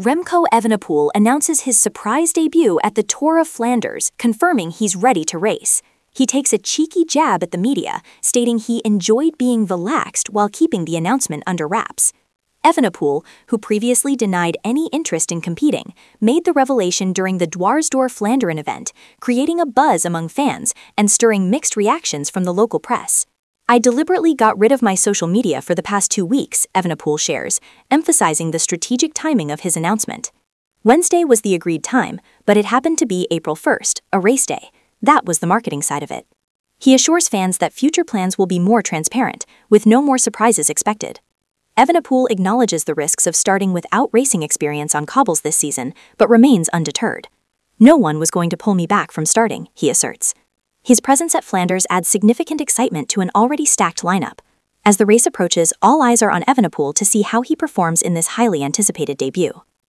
Remco Evenepoel announces his surprise debut at the Tour of Flanders, confirming he's ready to race. He takes a cheeky jab at the media, stating he enjoyed being relaxed while keeping the announcement under wraps. Evenepoel, who previously denied any interest in competing, made the revelation during the Dwars Flanderen event, creating a buzz among fans and stirring mixed reactions from the local press. "I deliberately got rid of my social media for the past 2 weeks," Evenepoel shares, emphasizing the strategic timing of his announcement. Wednesday was the agreed time, but it happened to be April 1st, a race day. That was the marketing side of it. He assures fans that future plans will be more transparent, with no more surprises expected. Evenepoel acknowledges the risks of starting without racing experience on cobbles this season, but remains undeterred. "No one was going to pull me back from starting," he asserts. His presence at Flanders adds significant excitement to an already stacked lineup. As the race approaches, all eyes are on Evenepoel to see how he performs in this highly anticipated debut.